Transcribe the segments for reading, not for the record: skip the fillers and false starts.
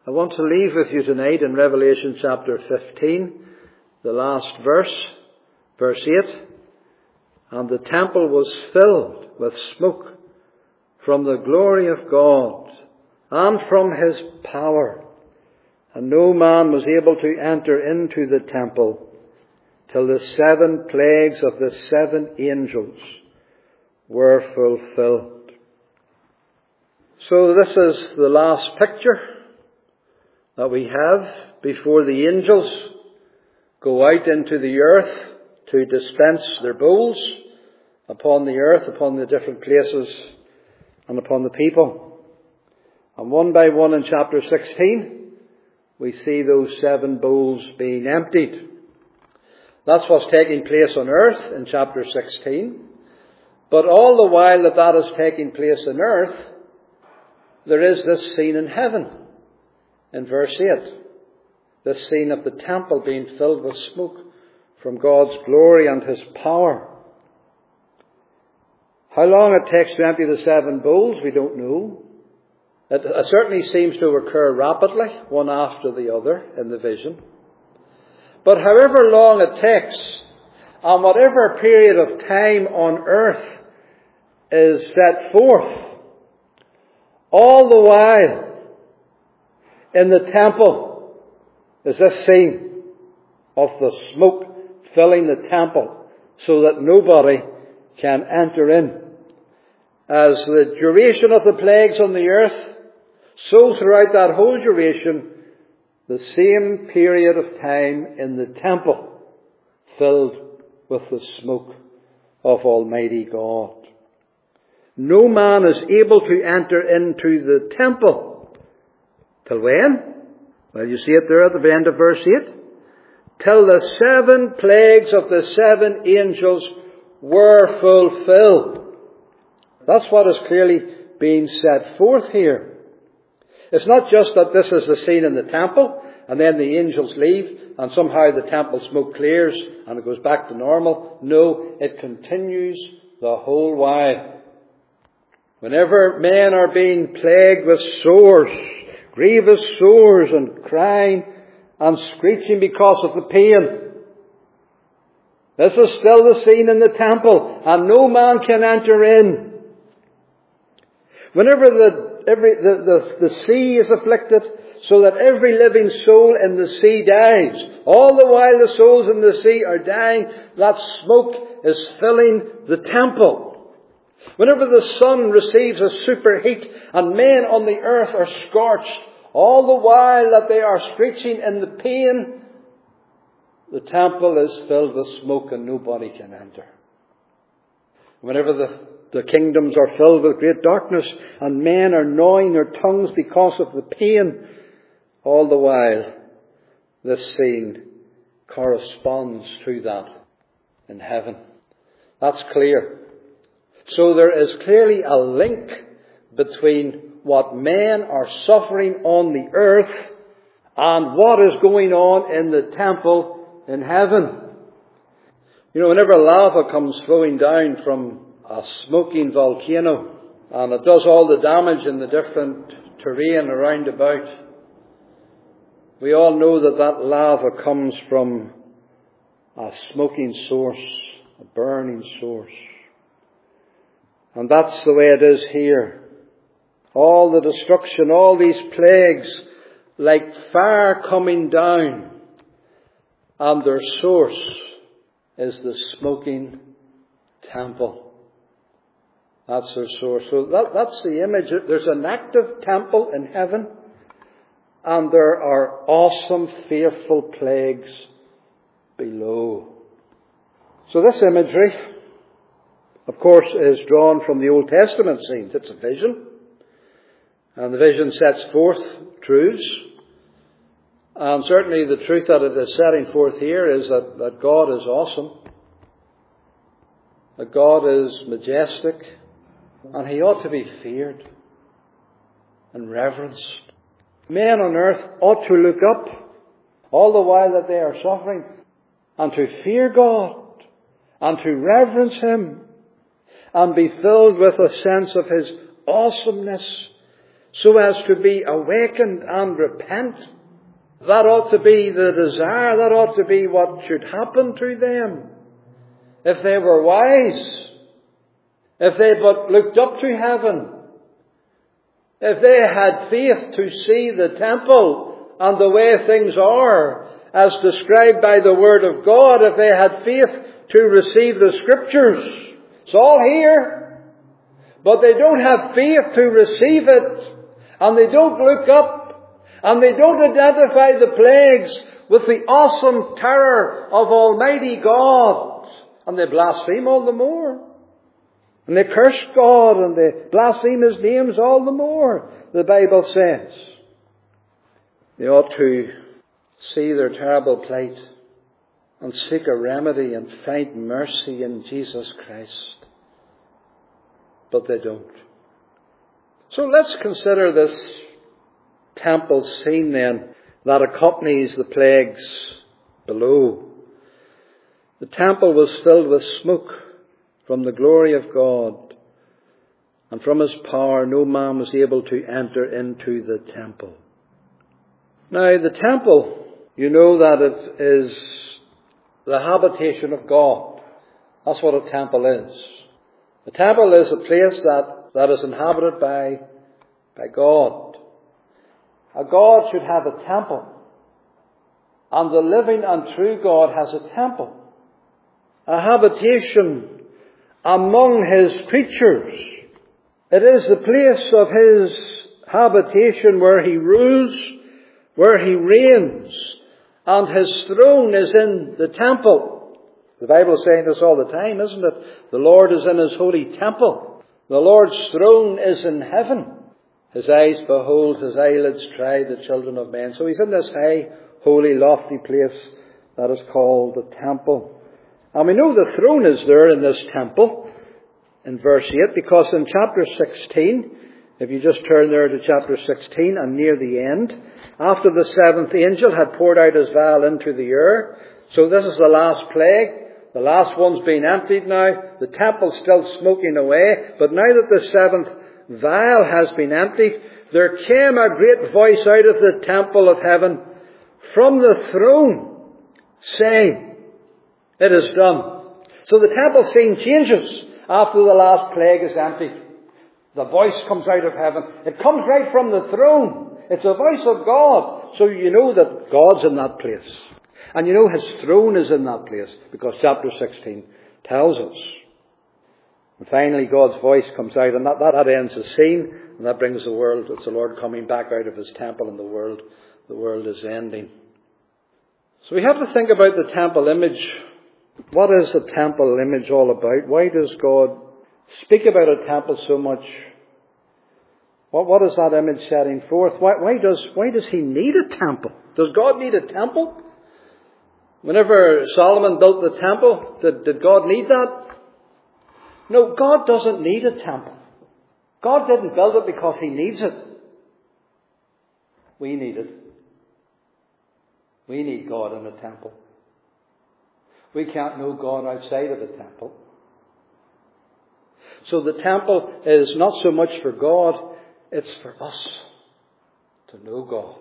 I want to leave with you tonight in Revelation chapter 15, the last verse, verse 8. And the temple was filled with smoke from the glory of God and from his power. And no man was able to enter into the temple till the 7 plagues of the 7 angels were fulfilled. So this is the last picture that we have before the angels go out into the earth to dispense their bowls upon the earth, upon the different places and upon the people. And one by one in chapter 16, we see those 7 bowls being emptied. That's what's taking place on earth in chapter 16. But all the while that is taking place on earth, there is this scene in heaven in verse 8. This scene of the temple being filled with smoke from God's glory and his power. How long it takes to empty the 7 bowls, we don't know. It certainly seems to occur rapidly, one after the other, in the vision. But however long it takes, and whatever period of time on earth is set forth, all the while in the temple is this scene of the smoke filling the temple so that nobody can enter in. As the duration of the plagues on the earth, so throughout that whole duration, the same period of time in the temple filled with the smoke of Almighty God. No man is able to enter into the temple. Till when? Well, you see it there at the end of verse 8. Till the 7 plagues of the 7 angels were fulfilled. That's what is clearly being set forth here. It's not just that this is the scene in the temple, and then the angels leave, and somehow the temple smoke clears, and it goes back to normal. No, it continues the whole while. Whenever men are being plagued with sores, grievous sores, and crying and screeching because of the pain, this is still the scene in the temple, and no man can enter in. Whenever the sea is afflicted, so that every living soul in the sea dies, all the while the souls in the sea are dying, that smoke is filling the temple. Whenever the sun receives a superheat and men on the earth are scorched, all the while that they are screeching in the pain, the temple is filled with smoke and nobody can enter. Whenever the kingdoms are filled with great darkness and men are gnawing their tongues because of the pain, all the while this scene corresponds to that in heaven. That's clear. So there is clearly a link between what men are suffering on the earth and what is going on in the temple in heaven. You know, whenever lava comes flowing down from a smoking volcano, and it does all the damage in the different terrain around about, we all know that that lava comes from a smoking source, a burning source. And that's the way it is here. All the destruction, all these plagues, like fire coming down, and their source is the smoking temple. That's their source. So that's the image. There's an active temple in heaven, and there are awesome, fearful plagues below. So this imagery, of course, is drawn from the Old Testament scenes. It's a vision. And the vision sets forth truths. And certainly the truth that it is setting forth here is that God is awesome. That God is majestic. And he ought to be feared and reverenced. Men on earth ought to look up all the while that they are suffering and to fear God and to reverence him and be filled with a sense of his awesomeness so as to be awakened and repent. That ought to be the desire. That ought to be what should happen to them. If they were wise, if they but looked up to heaven, if they had faith to see the temple and the way things are, as described by the Word of God, if they had faith to receive the Scriptures, it's all here, but they don't have faith to receive it, and they don't look up, and they don't identify the plagues with the awesome terror of Almighty God, and they blaspheme all the more. And they curse God and they blaspheme His names all the more, the Bible says. They ought to see their terrible plight and seek a remedy and find mercy in Jesus Christ. But they don't. So let's consider this temple scene then that accompanies the plagues below. The temple was filled with smoke from the glory of God, and from His power no man was able to enter into the temple. Now the temple, you know that it is the habitation of God. That's what a temple is. The temple is a place that is inhabited by God. A God should have a temple, and the living and true God has a temple, a habitation among His creatures. It is the place of His habitation where He rules, where He reigns, and His throne is in the temple. The Bible is saying this all the time, isn't it? The Lord is in His holy temple. The Lord's throne is in heaven. His eyes behold, His eyelids try the children of men. So He's in this high, holy, lofty place that is called the temple. And we know the throne is there in this temple in verse 8, because in chapter 16, if you just turn there to chapter 16 and near the end, after the seventh angel had poured out his vial into the earth, so this is the last plague, the last one's been emptied now, the temple's still smoking away, but now that the seventh vial has been emptied, there came a great voice out of the temple of heaven from the throne, saying, "It is done." So the temple scene changes after the last plague is emptied. The voice comes out of heaven. It comes right from the throne. It's a voice of God. So you know that God's in that place. And you know His throne is in that place, because chapter 16 tells us. And finally God's voice comes out, and that ends the scene, and that brings the world. It's the Lord coming back out of His temple, and the world is ending. So we have to think about the temple image. What is the temple image all about? Why does God speak about a temple so much? What is that image setting forth? Why does He need a temple? Does God need a temple? Whenever Solomon built the temple, did God need that? No, God doesn't need a temple. God didn't build it because He needs it. We need it. We need God in a temple. We can't know God outside of the temple. So the temple is not so much for God, it's for us to know God,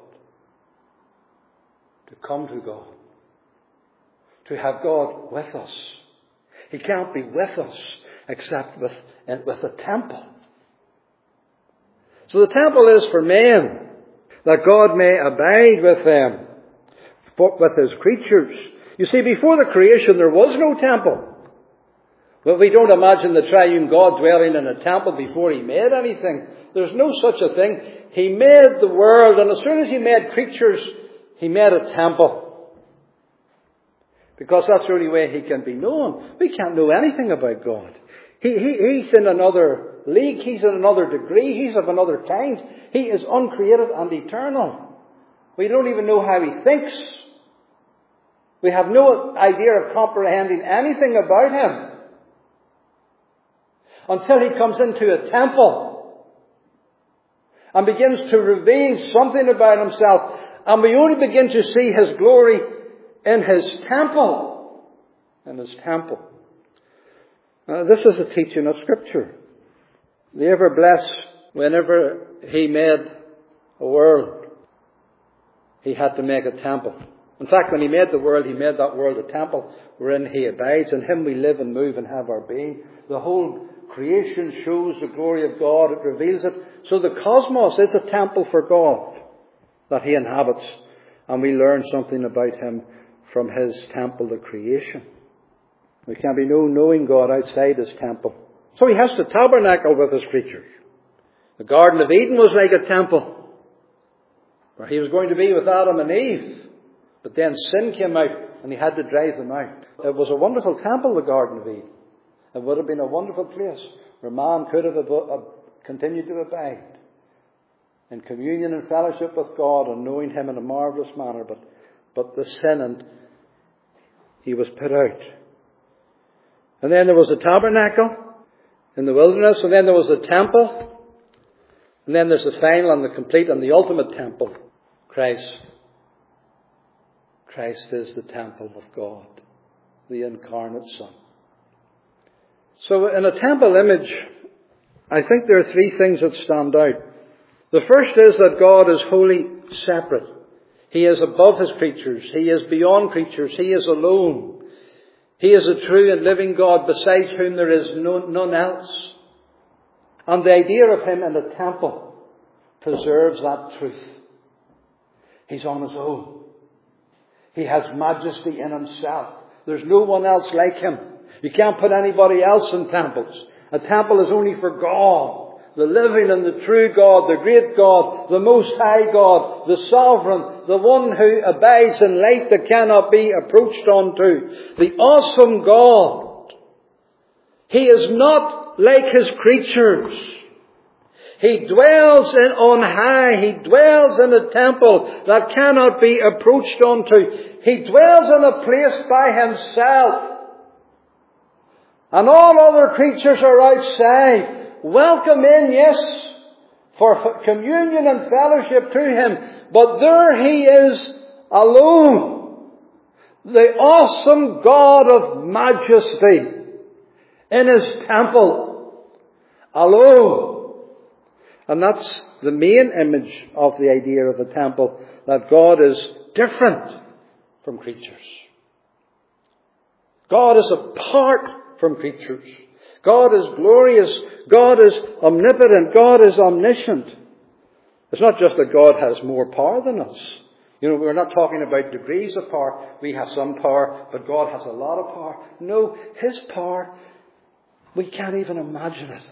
to come to God, to have God with us. He can't be with us except with a temple. So the temple is for men, that God may abide with them, with His creatures. You see, before the creation there was no temple. Well, we don't imagine the triune God dwelling in a temple before He made anything. There's no such a thing. He made the world, and as soon as He made creatures, He made a temple. Because that's the only way He can be known. We can't know anything about God. He's in another league. He's in another degree. He's of another kind. He is uncreated and eternal. We don't even know how He thinks. We have no idea of comprehending anything about Him until He comes into a temple and begins to reveal something about Himself. And we only begin to see His glory in His temple. In His temple. This is a teaching of Scripture. The ever-blessed whenever He made a world, He had to make a temple. In fact, when He made the world, He made that world a temple wherein He abides. In Him we live and move and have our being. The whole creation shows the glory of God. It reveals it. So the cosmos is a temple for God that He inhabits. And we learn something about Him from His temple, the creation. There can be no knowing God outside His temple. So He has to tabernacle with His creatures. The Garden of Eden was like a temple, where He was going to be with Adam and Eve. But then sin came out and He had to drive them out. It was a wonderful temple, the Garden of Eden. It would have been a wonderful place where man could have continued to abide in communion and fellowship with God and knowing Him in a marvellous manner. But the sin, and He was put out. And then there was a tabernacle in the wilderness, and then there was a temple, and then there's the final and the complete and the ultimate temple, Christ. Christ is the temple of God, the incarnate Son. So in a temple image, I think there are three things that stand out. The first is that God is wholly separate. He is above His creatures. He is beyond creatures. He is alone. He is a true and living God besides whom there is none else. And the idea of Him in a temple preserves that truth. He's on His own. He has majesty in Himself. There's no one else like Him. You can't put anybody else in temples. A temple is only for God. The living and the true God, the great God, the Most High God, the Sovereign, the one who abides in light that cannot be approached unto. The awesome God. He is not like His creatures. He dwells on high. He dwells in a temple that cannot be approached unto. He dwells in a place by Himself. And all other creatures are outside. Welcome in, yes, for communion and fellowship to Him. But there He is alone. The awesome God of majesty in His temple. Alone. And that's the main image of the idea of the temple, that God is different from creatures. God is apart from creatures. God is glorious. God is omnipotent. God is omniscient. It's not just that God has more power than us. You know, we're not talking about degrees of power. We have some power, but God has a lot of power. No, His power, we can't even imagine it.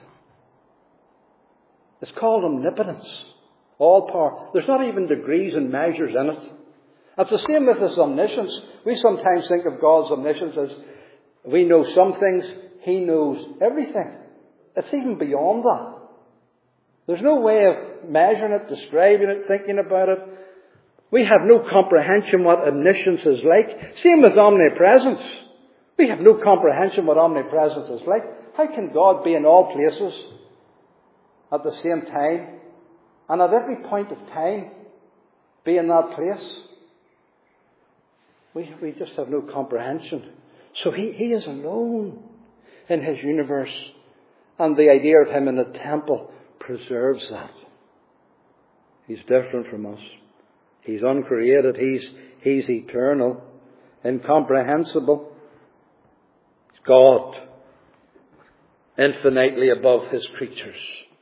It's called omnipotence. All power. There's not even degrees and measures in it. That's the same with His omniscience. We sometimes think of God's omniscience as we know some things, He knows everything. It's even beyond that. There's no way of measuring it, describing it, thinking about it. We have no comprehension what omniscience is like. Same with omnipresence. We have no comprehension what omnipresence is like. How can God be in all places at the same time and at every point of time be in that place? We just have no comprehension. So He is alone in His universe. And the idea of Him in a temple preserves that. He's different from us. He's uncreated. He's eternal, incomprehensible. He's God, infinitely above His creatures.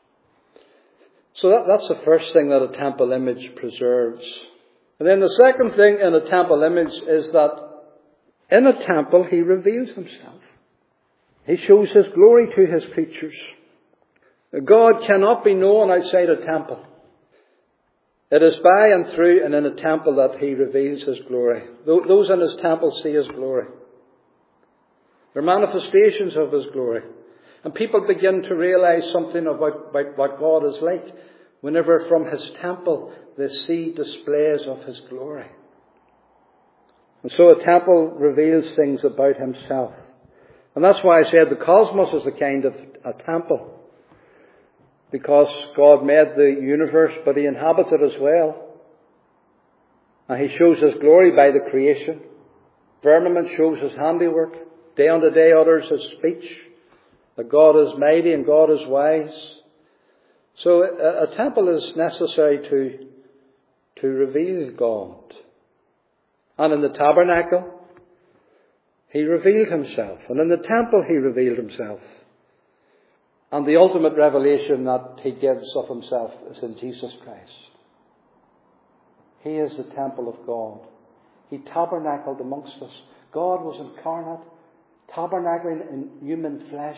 So that's the first thing that a temple image preserves. And then the second thing in a temple image is that in a temple He reveals Himself. He shows His glory to His creatures. God cannot be known outside a temple. It is by and through and in a temple that He reveals His glory. Those in His temple see His glory. They're manifestations of His glory. And people begin to realize something about what God is like whenever from His temple they see displays of His glory. And so a temple reveals things about Himself. And that's why I said the cosmos is a kind of a temple. Because God made the universe, but He inhabits it as well. And He shows His glory by the creation. Firmament shows His handiwork. Day unto day utters His speech. That God is mighty and God is wise. So a temple is necessary to reveal God. And in the tabernacle, He revealed Himself. And in the temple, He revealed Himself. And the ultimate revelation that He gives of Himself is in Jesus Christ. He is the temple of God. He tabernacled amongst us. God was incarnate, tabernacling in human flesh.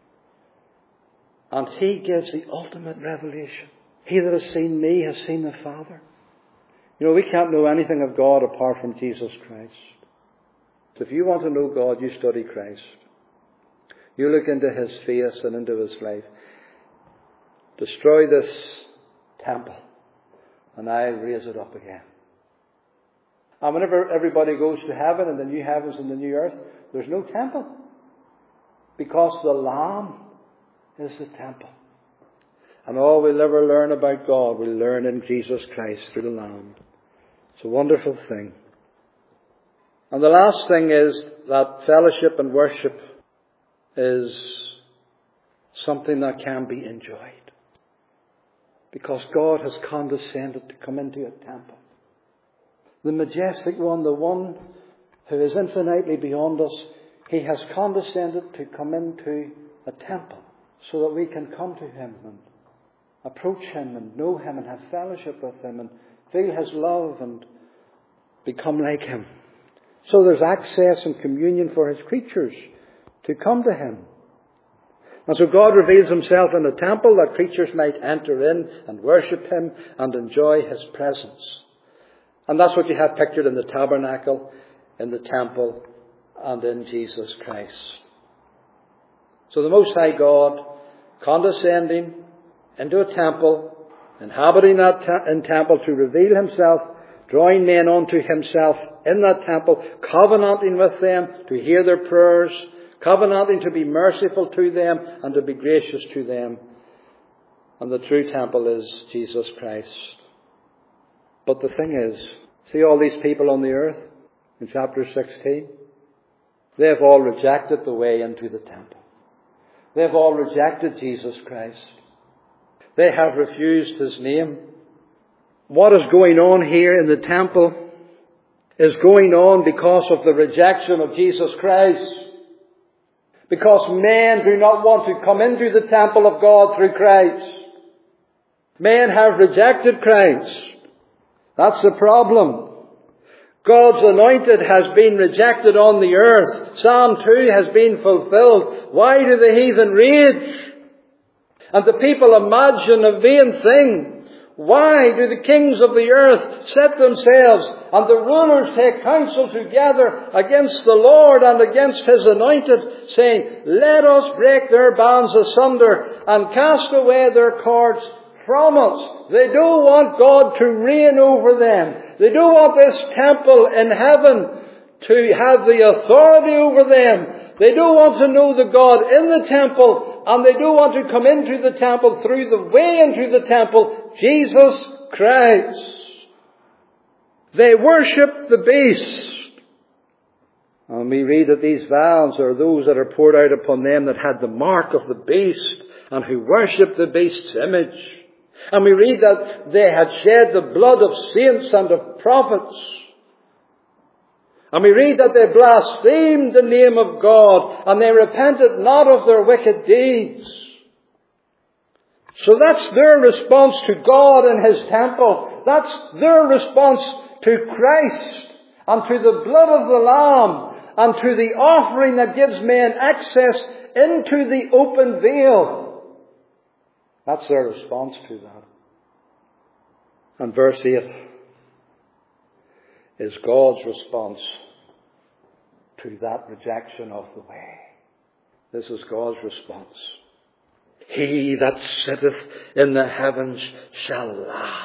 And He gives the ultimate revelation. He that has seen me has seen the Father. You know, we can't know anything of God apart from Jesus Christ. So if you want to know God, you study Christ. You look into His face and into His life. Destroy this temple, and I'll raise it up again. And whenever everybody goes to heaven and the new heavens and the new earth, there's no temple. Because the Lamb is the temple. And all we'll ever learn about God, we'll learn in Jesus Christ through the Lamb. It's a wonderful thing. And the last thing is that fellowship and worship is something that can be enjoyed. Because God has condescended to come into a temple. The majestic one, the one who is infinitely beyond us, He has condescended to come into a temple so that we can come to Him and approach Him and know Him and have fellowship with Him and feel His love and become like Him. So there's access and communion for His creatures to come to Him. And so God reveals Himself in a temple that creatures might enter in and worship Him and enjoy His presence. And that's what you have pictured in the tabernacle, in the temple, and in Jesus Christ. So the Most High God, condescending into a temple, inhabiting that temple to reveal Himself, drawing men unto Himself in that temple, covenanting with them to hear their prayers, covenanting to be merciful to them and to be gracious to them. And the true temple is Jesus Christ. But the thing is, see all these people on the earth in chapter 16? They have all rejected the way into the temple. They have all rejected Jesus Christ. They have refused His name. What is going on here in the temple is going on because of the rejection of Jesus Christ. Because men do not want to come into the temple of God through Christ. Men have rejected Christ. That's the problem. God's anointed has been rejected on the earth. Psalm 2 has been fulfilled. Why do the heathen rage? And the people imagine a vain thing. Why do the kings of the earth set themselves and the rulers take counsel together against the Lord and against His anointed, saying, let us break their bands asunder and cast away their cords from us. They don't want God to reign over them. They don't want this temple in heaven to have the authority over them. They don't want to know the God in the temple, and they don't want to come into the temple through the way into the temple, Jesus Christ. They worship the beast. And we read that these vials are those that are poured out upon them that had the mark of the beast and who worshipped the beast's image. And we read that they had shed the blood of saints and of prophets. And we read that they blasphemed the name of God and they repented not of their wicked deeds. So that's their response to God and His temple. That's their response to Christ and to the blood of the Lamb and to the offering that gives men access into the open veil. That's their response to that. And verse 8 is God's response to that rejection of the way. This is God's response. He that sitteth in the heavens shall laugh.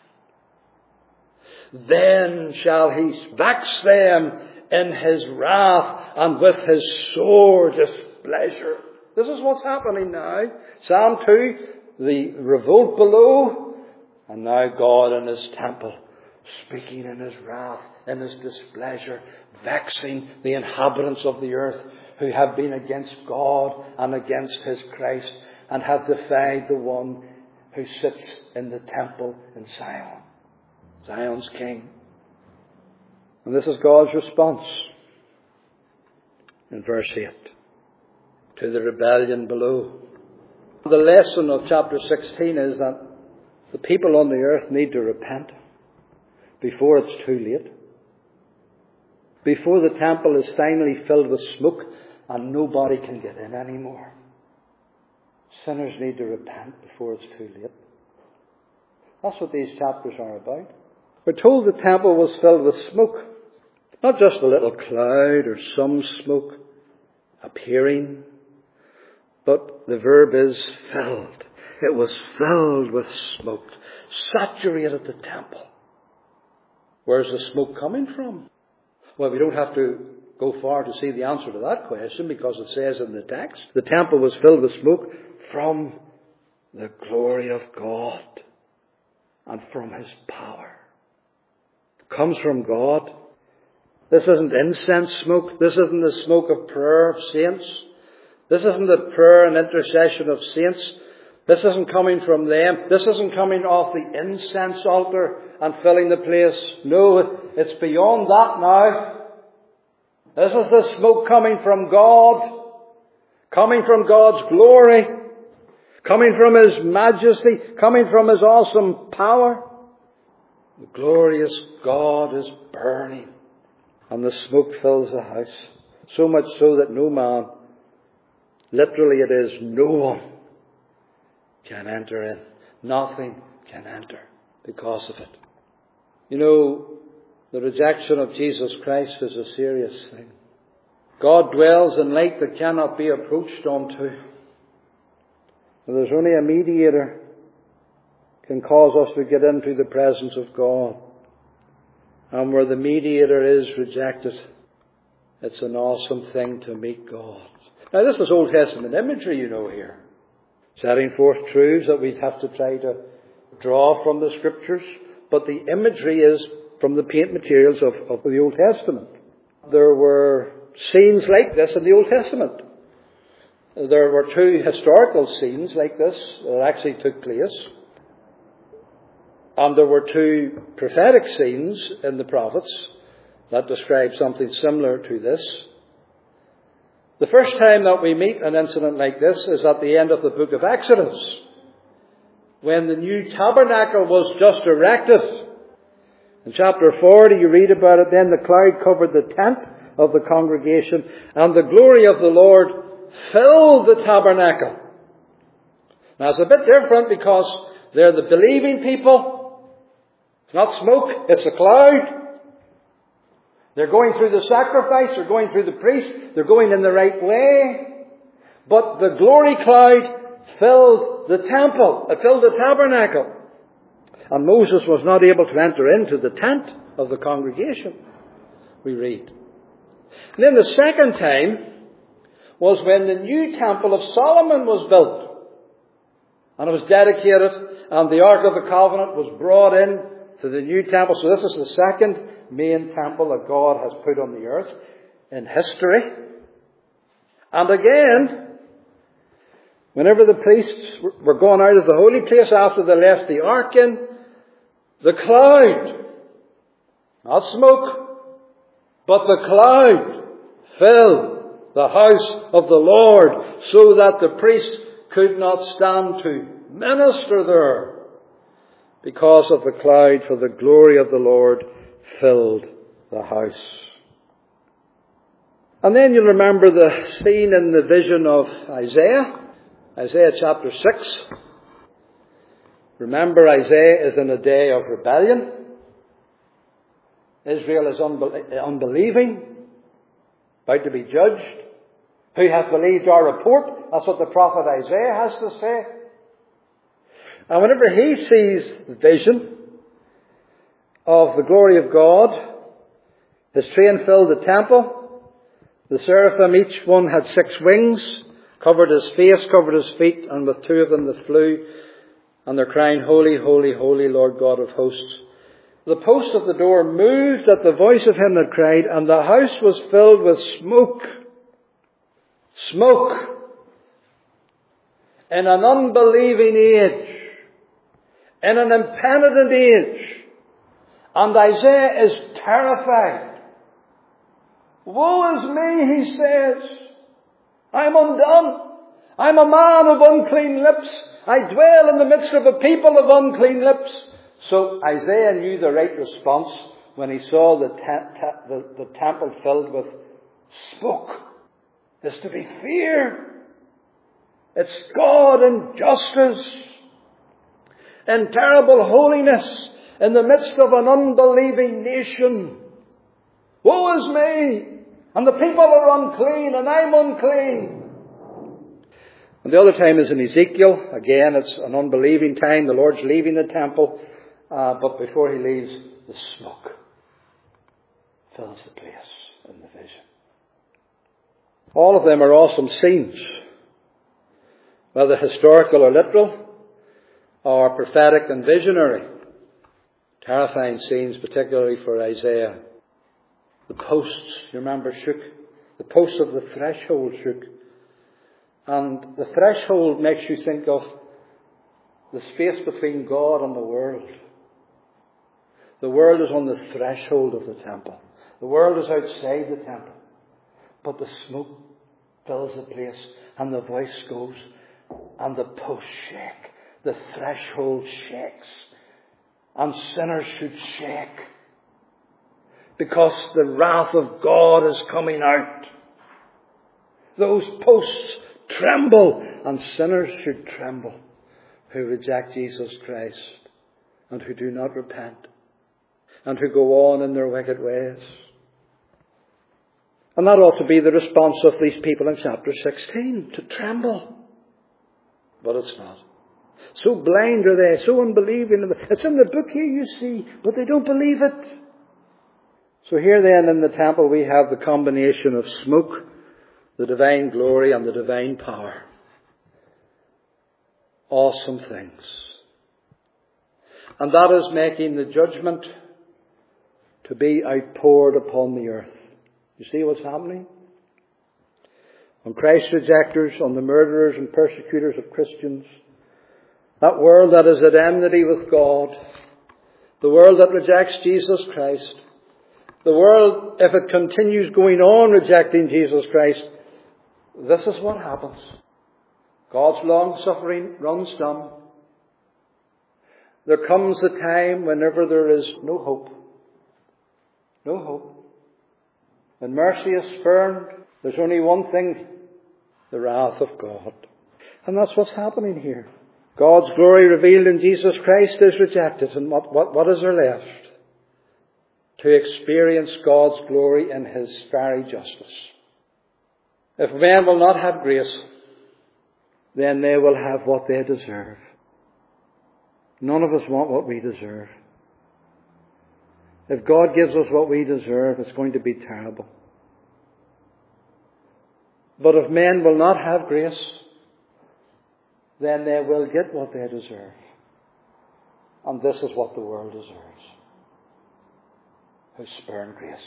Then shall He vex them in His wrath and with His sore displeasure. This is what's happening now. Psalm 2, the revolt below, and now God in His temple, speaking in His wrath, in His displeasure, vexing the inhabitants of the earth who have been against God and against His Christ and have defied the one who sits in the temple in Zion. Zion's king. And this is God's response in verse 8 to the rebellion below. The lesson of chapter 16 is that the people on the earth need to repent before it's too late. Before the temple is finally filled with smoke and nobody can get in anymore. Sinners need to repent before it's too late. That's what these chapters are about. We're told the temple was filled with smoke. Not just a little cloud or some smoke appearing, but the verb is filled. It was filled with smoke, saturated the temple. Where's the smoke coming from? Well, we don't have to go far to see the answer to that question, because it says in the text, the temple was filled with smoke from the glory of God and from His power. It comes from God. This isn't incense smoke. This isn't the smoke of prayer of saints. This isn't the prayer and intercession of saints. This isn't coming from them. This isn't coming off the incense altar and filling the place. No, it's beyond that now. This is the smoke coming from God, coming from God's glory, coming from His majesty, coming from His awesome power. The glorious God is burning, and the smoke fills the house. So much so that no man, literally it is no one, can enter in. Nothing can enter because of it. You know, the rejection of Jesus Christ is a serious thing. God dwells in light that cannot be approached unto. There's only a mediator can cause us to get into the presence of God. And where the mediator is rejected, it's an awesome thing to meet God. Now this is Old Testament imagery, you know, here. Setting forth truths that we have to try to draw from the Scriptures. But the imagery is from the paint materials of the Old Testament. There were scenes like this in the Old Testament. There were two historical scenes like this that actually took place. And there were two prophetic scenes in the prophets that describe something similar to this. The first time that we meet an incident like this is at the end of the book of Exodus, when the new tabernacle was just erected. In chapter 40 you read about it. Then the cloud covered the tent of the congregation, and the glory of the Lord filled the tabernacle. Now it's a bit different because they're the believing people. It's not smoke, it's a cloud. They're going through the sacrifice, they're going through the priest, they're going in the right way. But the glory cloud filled the temple, it filled the tabernacle. And Moses was not able to enter into the tent of the congregation, we read. And then the second time was when the new temple of Solomon was built. And it was dedicated, and the Ark of the Covenant was brought in to the new temple. So this is the second main temple that God has put on the earth in history. And again, whenever the priests were going out of the holy place after they left the ark in, the cloud, not smoke, but the cloud filled the house of the Lord, so that the priests could not stand to minister there because of the cloud, for the glory of the Lord filled the house. And then you'll remember the scene in the vision of Isaiah chapter 6. Remember, Isaiah is in a day of rebellion. Israel is unbelieving, about to be judged. Who hath believed our report? That's what the prophet Isaiah has to say. And whenever he sees the vision of the glory of God, his train filled the temple. The seraphim, each one had 6 wings, covered his face, covered his feet, and with 2 of them they flew. And they're crying, Holy, holy, holy, Lord God of hosts. The post of the door moved at the voice of him that cried, and the house was filled with smoke. Smoke. In an unbelieving age, in an impenitent age. And Isaiah is terrified. Woe is me, he says. I'm undone. I'm a man of unclean lips. I dwell in the midst of a people of unclean lips. So Isaiah knew the right response when he saw the temple filled with smoke. It's to be feared. It's God in justice, in terrible holiness, in the midst of an unbelieving nation. Woe is me! And the people are unclean, and I'm unclean. And the other time is in Ezekiel. Again, it's an unbelieving time. The Lord's leaving the temple. But before he leaves, the smoke fills the place in the vision. All of them are awesome scenes, whether historical or literal, or prophetic and visionary. Terrifying scenes, particularly for Isaiah. The posts, you remember, shook. The posts of the threshold shook. And the threshold makes you think of the space between God and the world. The world is on the threshold of the temple. The world is outside the temple. But the smoke fills the place, and the voice goes, and the posts shake. The threshold shakes. And sinners should shake. Because the wrath of God is coming out. Those posts tremble, and sinners should tremble who reject Jesus Christ and who do not repent and who go on in their wicked ways. And that ought to be the response of these people in chapter 16, to tremble. But it's not. So blind are they, so unbelieving. It's in the book here, you see, but they don't believe it. So here then in the temple we have the combination of smoke, the divine glory, and the divine power. Awesome things. And that is making the judgment to be outpoured upon the earth. You see what's happening? On Christ's rejectors, on the murderers and persecutors of Christians, that world that is at enmity with God, the world that rejects Jesus Christ, the world, if it continues going on rejecting Jesus Christ, this is what happens. God's long suffering runs down. There comes a time whenever there is no hope. No hope. When mercy is spurned, there's only one thing: the wrath of God. And that's what's happening here. God's glory revealed in Jesus Christ is rejected. And what is there left? To experience God's glory in His very justice. If men will not have grace, then they will have what they deserve. None of us want what we deserve. If God gives us what we deserve, it's going to be terrible. But if men will not have grace, then they will get what they deserve. And this is what the world deserves. Who spurn grace.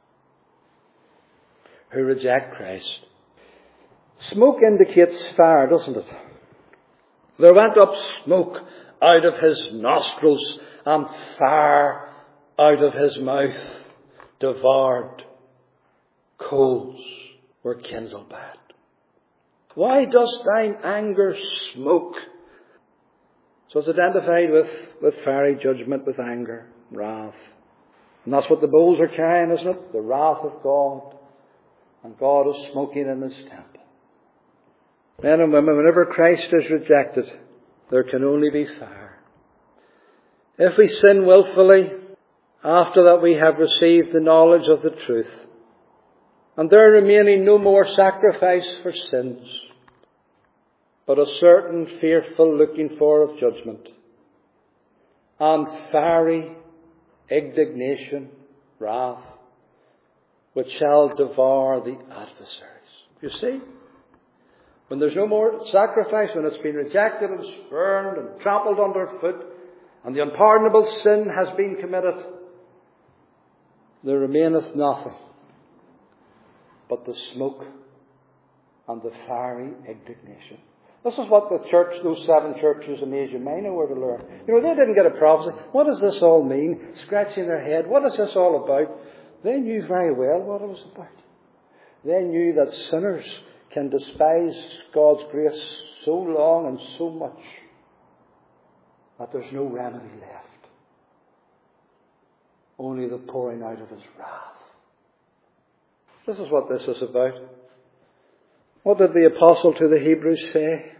Who reject Christ. Smoke indicates fire, doesn't it? There went up smoke out of his nostrils, and fire out of his mouth devoured. Coals were kindled by it. Why dost thine anger smoke? So it's identified with fiery judgment, with anger, wrath. And that's what the bowls are carrying, isn't it? The wrath of God. And God is smoking in His temple. Men and women, whenever Christ is rejected, there can only be fire. If we sin willfully, after that we have received the knowledge of the truth, and there remaining no more sacrifice for sins, but a certain fearful looking for of judgment, and fiery indignation, wrath, which shall devour the adversaries. You see? When there's no more sacrifice, when it's been rejected and spurned and trampled underfoot, and the unpardonable sin has been committed, there remaineth nothing but the smoke and the fiery indignation This is what the church, those 7 churches in Asia Minor were to learn. You know, they didn't get a prophecy. What does this all mean? Scratching their head. What is this all about? They knew very well what it was about. They knew that sinners can despise God's grace so long and so much that there's no remedy left. Only the pouring out of His wrath. This is what this is about. What did the apostle to the Hebrews say?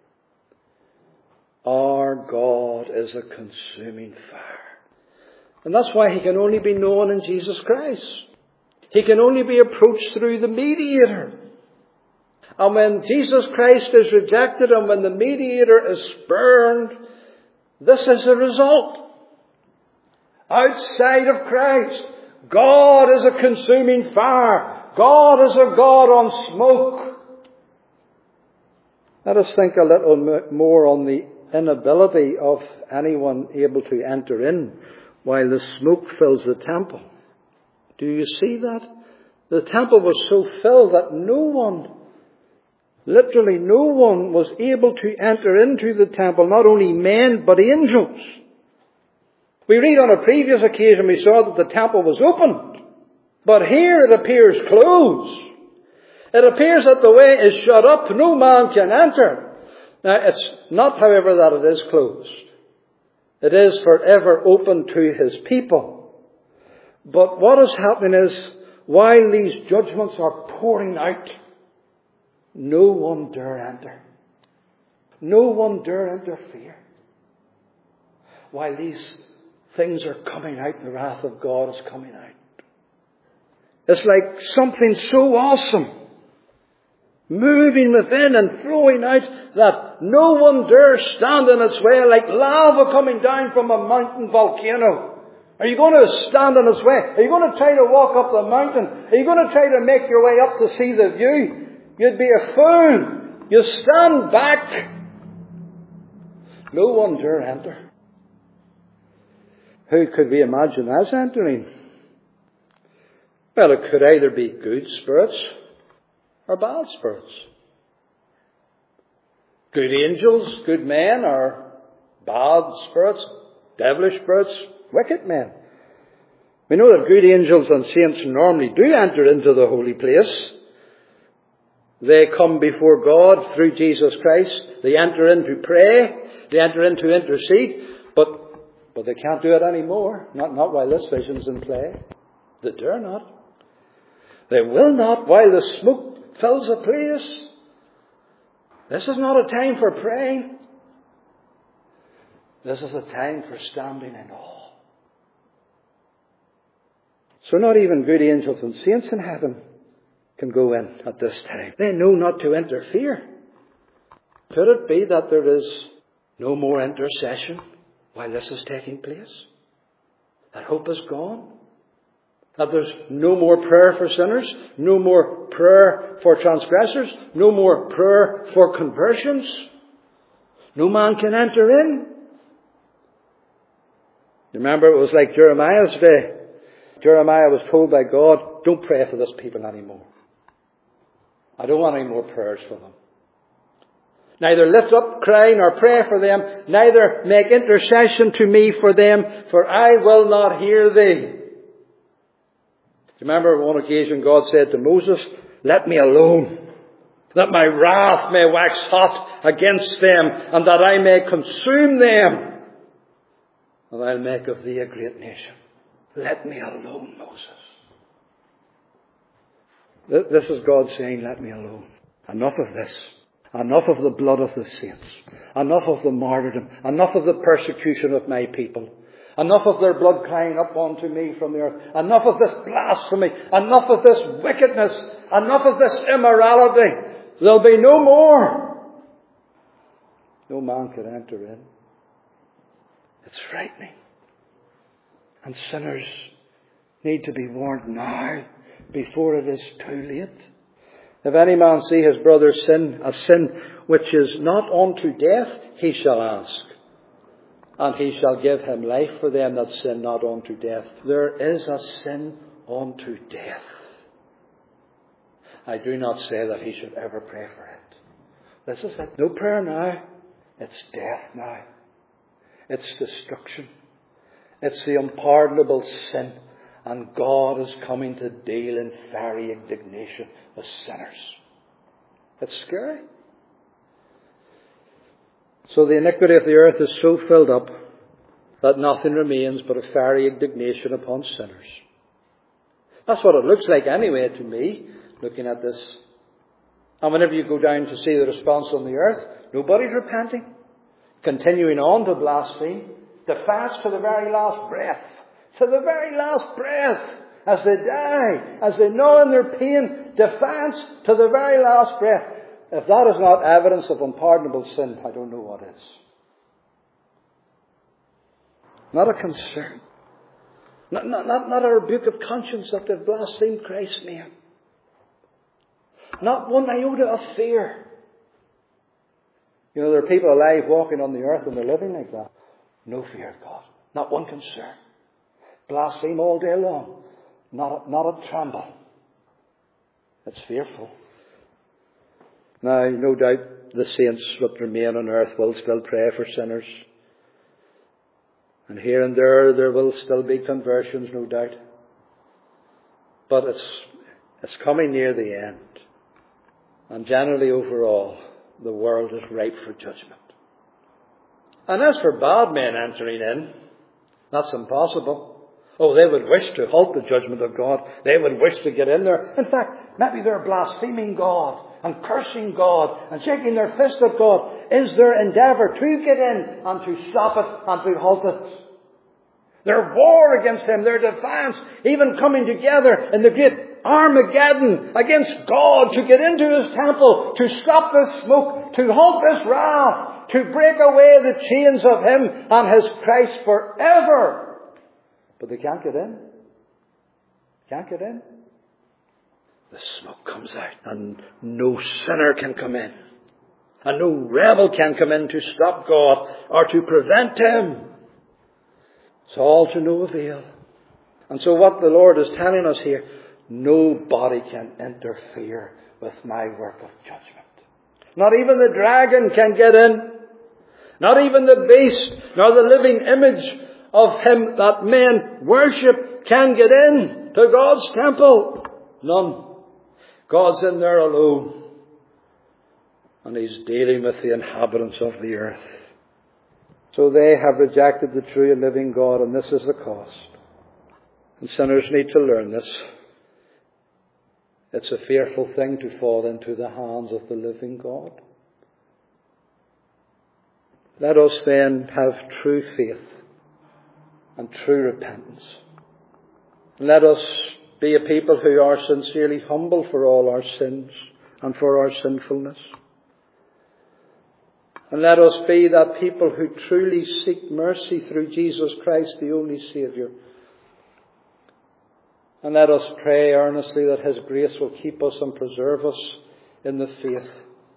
Our God is a consuming fire. And that's why He can only be known in Jesus Christ. He can only be approached through the mediator. And when Jesus Christ is rejected and when the mediator is spurned, this is the result. Outside of Christ, God is a consuming fire. God is a God on smoke. Let us think a little more on the inability of anyone able to enter in while the smoke fills the temple. Do you see that? The temple was so filled that literally no one was able to enter into the temple, not only men, but angels. We read on a previous occasion we saw that the temple was opened, but here it appears closed. It appears that the way is shut up, no man can enter. Now it's not, however, that it is closed. It is forever open to His people. But what is happening is, while these judgments are pouring out, no one dare enter. No one dare interfere. While these things are coming out, the wrath of God is coming out. It's like something so awesome, moving within and flowing out, that no one dare stand in its way, like lava coming down from a mountain volcano. Are you going to stand in its way? Are you going to try to walk up the mountain? Are you going to try to make your way up to see the view? You'd be a fool. You stand back. No one dare enter. Who could we imagine as entering? Well, it could either be good spirits or bad spirits. Good angels, good men, or bad spirits, devilish spirits, wicked men. We know that good angels and saints normally do enter into the holy place. They come before God through Jesus Christ. They enter in to pray. They enter in to intercede. But they can't do it anymore. Not while this vision's in play. They dare not. They will not while the smoke fills the place. This is not a time for praying. This is a time for standing in awe. So not even good angels and saints in heaven can go in at this time. They know not to interfere. Could it be that there is no more intercession while this is taking place? That hope is gone? That there's no more prayer for sinners? No more prayer for transgressors? No more prayer for conversions? No man can enter in? Remember, it was like Jeremiah's day. Jeremiah was told by God, don't pray for this people anymore. I don't want any more prayers for them. Neither lift up cry nor pray for them, neither make intercession to me for them, for I will not hear thee. Do you remember on one occasion God said to Moses, let me alone, that my wrath may wax hot against them, and that I may consume them, and I'll make of thee a great nation. Let me alone, Moses. This is God saying, let me alone. Enough of this. Enough of the blood of the saints. Enough of the martyrdom. Enough of the persecution of my people. Enough of their blood crying up unto me from the earth. Enough of this blasphemy. Enough of this wickedness. Enough of this immorality. There'll be no more. No man can enter in. It's frightening. And sinners need to be warned now, before it is too late. If any man see his brother sin, a sin which is not unto death, he shall ask. And he shall give him life for them that sin not unto death. There is a sin unto death. I do not say that he should ever pray for it. This is it. No prayer now. It's death now. It's destruction. It's the unpardonable sin. And God is coming to deal in fiery indignation with sinners. It's scary. So the iniquity of the earth is so filled up that nothing remains but a fiery indignation upon sinners. That's what it looks like anyway to me, looking at this. And whenever you go down to see the response on the earth, nobody's repenting. Continuing on to blaspheme. Defiance to the very last breath. To the very last breath. As they die. As they know in their pain. Defiance to the very last breath. If that is not evidence of unpardonable sin, I don't know what is. Not a concern. Not a rebuke of conscience that they've blasphemed Christ's name. Not one iota of fear. You know, there are people alive walking on the earth and they're living like that. No fear of God. Not one concern. Blaspheme all day long. Not a tremble. It's fearful. Now, no doubt the saints that remain on earth will still pray for sinners. And here and there will still be conversions, no doubt. But it's coming near the end. And generally overall, the world is ripe for judgment. And as for bad men entering in, that's impossible. Oh, they would wish to halt the judgment of God. They would wish to get in there. In fact, maybe they're blaspheming God and cursing God and shaking their fist at God. Is their endeavour to get in and to stop it and to halt it. Their war against Him, their defiance, even coming together in the great Armageddon against God to get into His temple, to stop this smoke, to halt this wrath, to break away the chains of Him and His Christ forever. But they can't get in. Can't get in. The smoke comes out and no sinner can come in. And no rebel can come in to stop God or to prevent Him. It's all to no avail. And so what the Lord is telling us here, nobody can interfere with my work of judgment. Not even the dragon can get in. Not even the beast, nor the living image of Him that men worship can get in to God's temple. None. God's in there alone. And He's dealing with the inhabitants of the earth. So they have rejected the true and living God, and this is the cost. And sinners need to learn this. It's a fearful thing to fall into the hands of the living God. Let us then have true faith and true repentance. Let us be a people who are sincerely humble for all our sins and for our sinfulness. And let us be that people who truly seek mercy through Jesus Christ, the only Saviour. And let us pray earnestly that His grace will keep us and preserve us in the faith.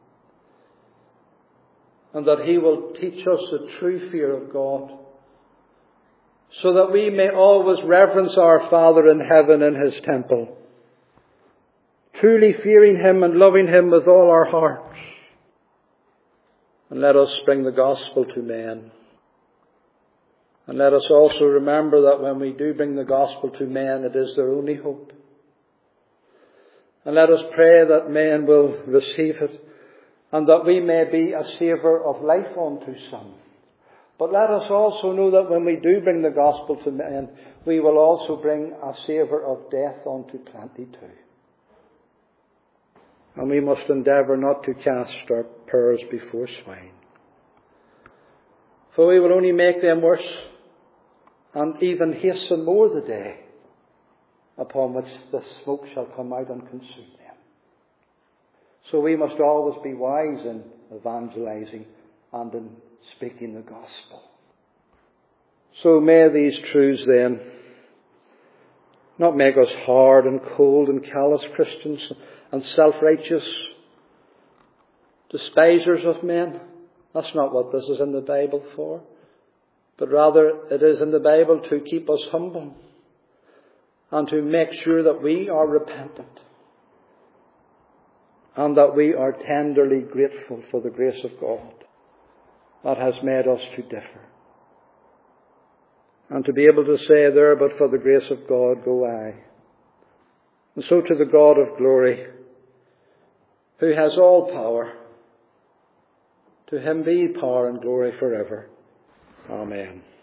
And that He will teach us the true fear of God, so that we may always reverence our Father in heaven in His temple, truly fearing Him and loving Him with all our hearts. And let us bring the gospel to men. And let us also remember that when we do bring the gospel to men, it is their only hope. And let us pray that men will receive it, and that we may be a savour of life unto some. But let us also know that when we do bring the gospel to men, we will also bring a savour of death unto plenty too. And we must endeavour not to cast our pearls before swine. For we will only make them worse, and even hasten more the day upon which the smoke shall come out and consume them. So we must always be wise in evangelizing and in speaking the gospel. So may these truths then not make us hard and cold and callous Christians and self-righteous despisers of men. That's not what this is in the Bible for. But rather it is in the Bible to keep us humble and to make sure that we are repentant. and that we are tenderly grateful for the grace of God that has made us to differ. And to be able to say there, but for the grace of God go I. And so to the God of glory, who has all power, to him be power and glory forever. Amen.